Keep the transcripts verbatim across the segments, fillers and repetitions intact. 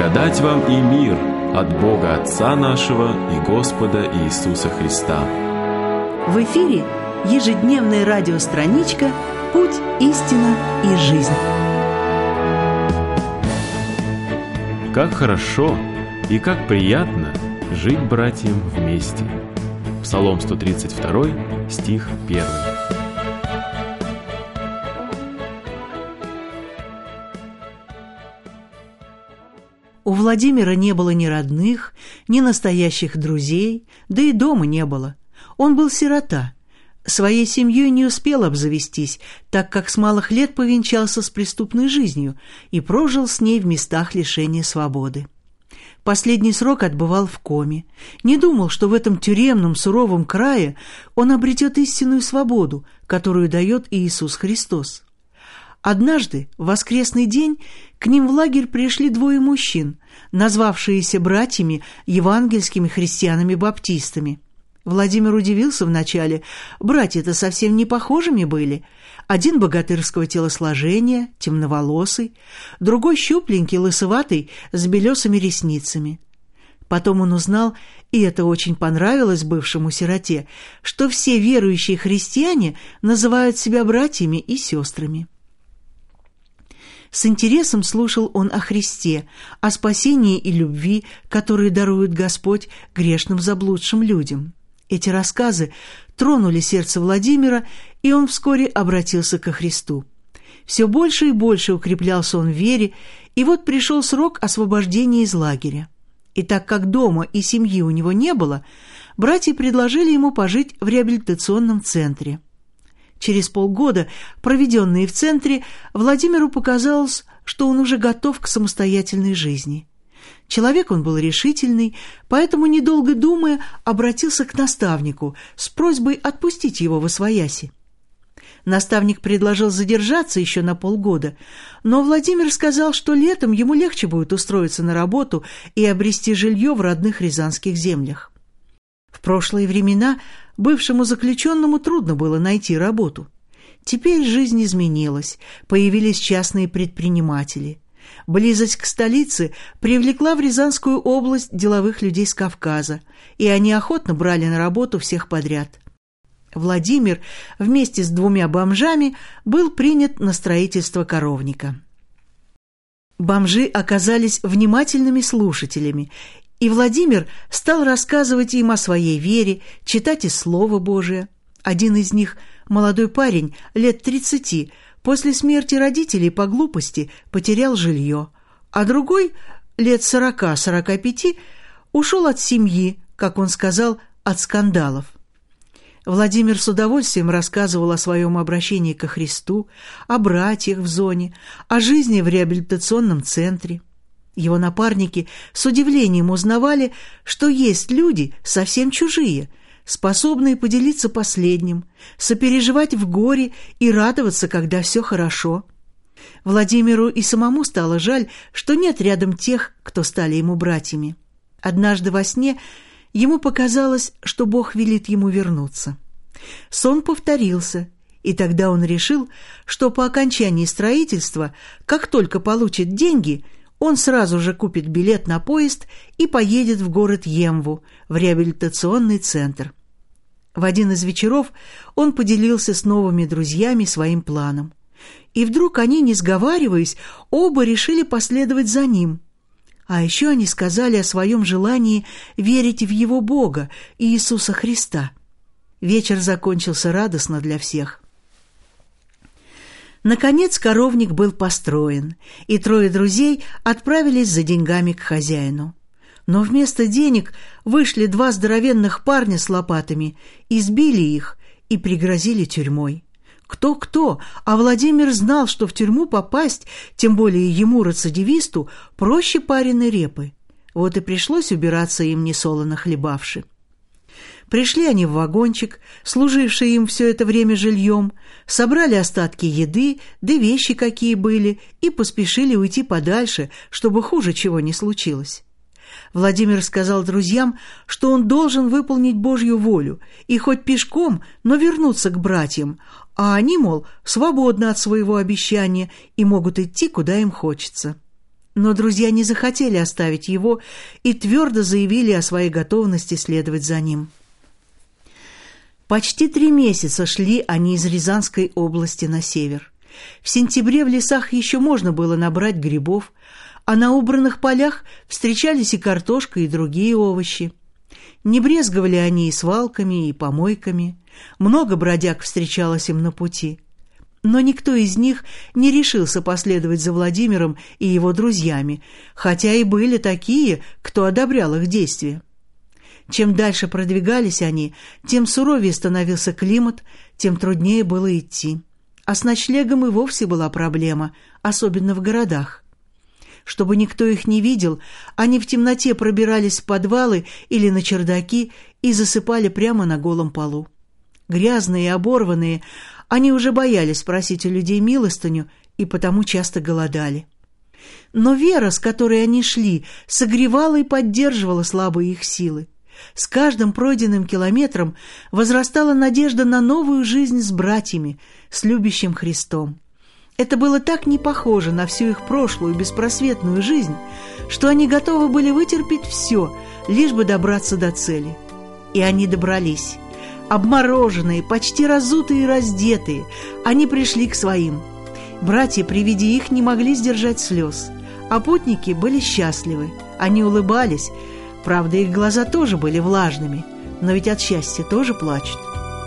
Благодать вам и мир от Бога Отца нашего и Господа Иисуса Христа. В эфире ежедневная радиостраничка «Путь, истина и жизнь». Как хорошо и как приятно жить братьям вместе. Псалом сто тридцать два, стих первый. У Владимира не было ни родных, ни настоящих друзей, да и дома не было. Он был сирота. Своей семьей не успел обзавестись, так как с малых лет повенчался с преступной жизнью и прожил с ней в местах лишения свободы. Последний срок отбывал в коме. Не думал, что в этом тюремном суровом крае он обретет истинную свободу, которую дает Иисус Христос. Однажды, в воскресный день, к ним в лагерь пришли двое мужчин, назвавшиеся братьями евангельскими христианами-баптистами. Владимир удивился вначале. Братья-то совсем не похожими были. Один богатырского телосложения, темноволосый, другой щупленький, лысоватый, с белесыми ресницами. Потом он узнал, и это очень понравилось бывшему сироте, что все верующие христиане называют себя братьями и сестрами. С интересом слушал он о Христе, о спасении и любви, которые дарует Господь грешным заблудшим людям. Эти рассказы тронули сердце Владимира, и он вскоре обратился ко Христу. Все больше и больше укреплялся он в вере, и вот пришел срок освобождения из лагеря. И так как дома и семьи у него не было, братья предложили ему пожить в реабилитационном центре. Через полгода, проведенные в центре, Владимиру показалось, что он уже готов к самостоятельной жизни. Человек он был решительный, поэтому, недолго думая, обратился к наставнику с просьбой отпустить его восвояси. Наставник предложил задержаться еще на полгода, но Владимир сказал, что летом ему легче будет устроиться на работу и обрести жилье в родных рязанских землях. В прошлые времена бывшему заключенному трудно было найти работу. Теперь жизнь изменилась, появились частные предприниматели. Близость к столице привлекла в Рязанскую область деловых людей с Кавказа, и они охотно брали на работу всех подряд. Владимир вместе с двумя бомжами был принят на строительство коровника. Бомжи оказались внимательными слушателями, и Владимир стал рассказывать им о своей вере, читать из Слова Божия. Один из них, молодой парень, лет тридцати, после смерти родителей по глупости потерял жилье, а другой, лет сорока-сорока пяти, ушел от семьи, как он сказал, от скандалов. Владимир с удовольствием рассказывал о своем обращении ко Христу, о братьях в зоне, о жизни в реабилитационном центре. Его напарники с удивлением узнавали, что есть люди совсем чужие, способные поделиться последним, сопереживать в горе и радоваться, когда все хорошо. Владимиру и самому стало жаль, что нет рядом тех, кто стали ему братьями. Однажды во сне ему показалось, что Бог велит ему вернуться. Сон повторился, и тогда он решил, что по окончании строительства, как только получит деньги, он сразу же купит билет на поезд и поедет в город Емву, в реабилитационный центр. В один из вечеров он поделился с новыми друзьями своим планом. И вдруг они, не сговариваясь, оба решили последовать за ним. А еще они сказали о своем желании верить в его Бога, Иисуса Христа. Вечер закончился радостно для всех. Наконец коровник был построен, и трое друзей отправились за деньгами к хозяину. Но вместо денег вышли два здоровенных парня с лопатами, избили их и пригрозили тюрьмой. Кто-кто, а Владимир знал, что в тюрьму попасть, тем более ему, рецидивисту, проще пареной репы. Вот и пришлось убираться им несолоно хлебавши. Пришли они в вагончик, служивший им все это время жильем, собрали остатки еды, да вещи какие были, и поспешили уйти подальше, чтобы хуже чего не случилось. Владимир сказал друзьям, что он должен выполнить Божью волю и хоть пешком, но вернуться к братьям, а они, мол, свободны от своего обещания и могут идти, куда им хочется. Но друзья не захотели оставить его и твердо заявили о своей готовности следовать за ним. Почти три месяца шли они из Рязанской области на север. В сентябре в лесах еще можно было набрать грибов, а на убранных полях встречались и картошка, и другие овощи. Не брезговали они и свалками, и помойками. Много бродяг встречалось им на пути. Но никто из них не решился последовать за Владимиром и его друзьями, хотя и были такие, кто одобрял их действия. Чем дальше продвигались они, тем суровее становился климат, тем труднее было идти. А с ночлегом и вовсе была проблема, особенно в городах. Чтобы никто их не видел, они в темноте пробирались в подвалы или на чердаки и засыпали прямо на голом полу. Грязные и оборванные, они уже боялись просить у людей милостыню и потому часто голодали. Но вера, с которой они шли, согревала и поддерживала слабые их силы. С каждым пройденным километром возрастала надежда на новую жизнь с братьями, с любящим Христом. Это было так не похоже на всю их прошлую беспросветную жизнь, что они готовы были вытерпеть все, лишь бы добраться до цели. И они добрались. Обмороженные, почти разутые и раздетые, они пришли к своим. Братья при виде их не могли сдержать слез, а путники были счастливы. Они улыбались, правда, их глаза тоже были влажными, но ведь от счастья тоже плачут.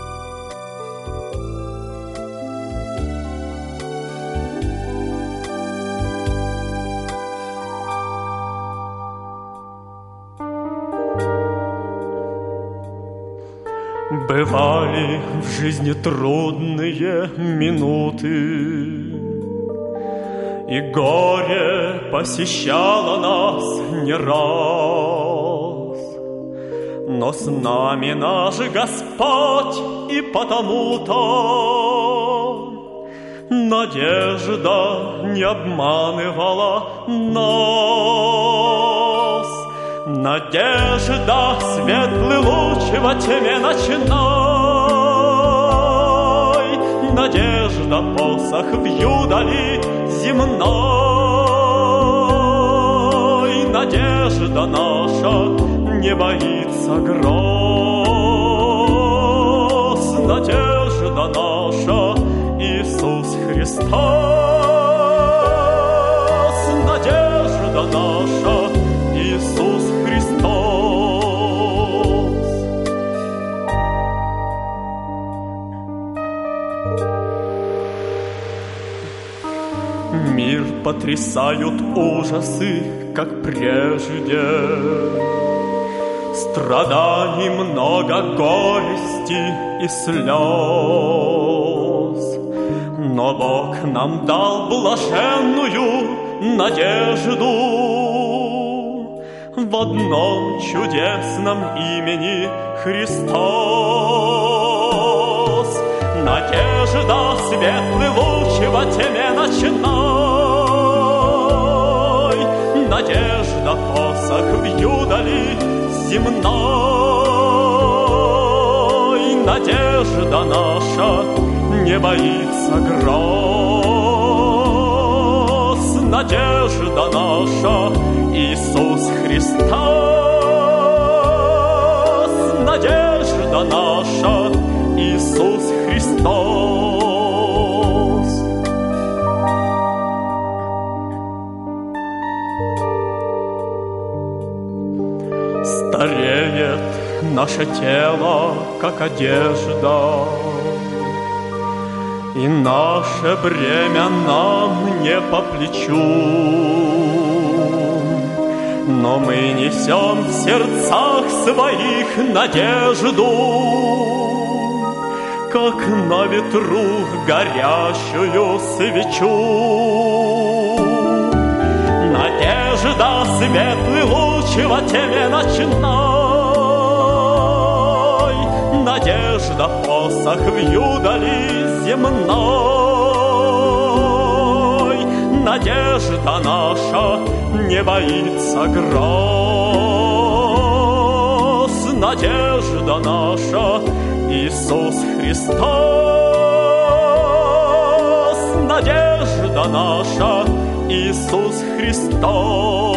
Бывали в жизни трудные минуты, и горе посещало нас не раз. Но с нами наш Господь, и потому-то надежда не обманывала нас. Надежда, светлый луч во тьме ночной, надежда, посох в юдали земной, надежда наша не боится гроз, надежда наша Иисус Христос, надежда наша Иисус Христос. Мир потрясают ужасы, как прежде, страданий много, горести и слез. Но Бог нам дал блаженную надежду в одном чудесном имени Христос. Надежда, светлый луч во тьме ночной, надежда, посох в юдали земной, надежда наша не боится гроз, надежда наша Иисус Христос, надежда наша Иисус Христос. Стареет наше тело, как одежда, и наше бремя нам не по плечу. Но мы несем в сердцах своих надежду, как на ветру горящую свечу. Надежда, светлый луч во тьме ночной, надежда, посох в юдали земной, надежда наша не боится гроз, надежда наша Иисус Христос, надежда наша Иисус Христос.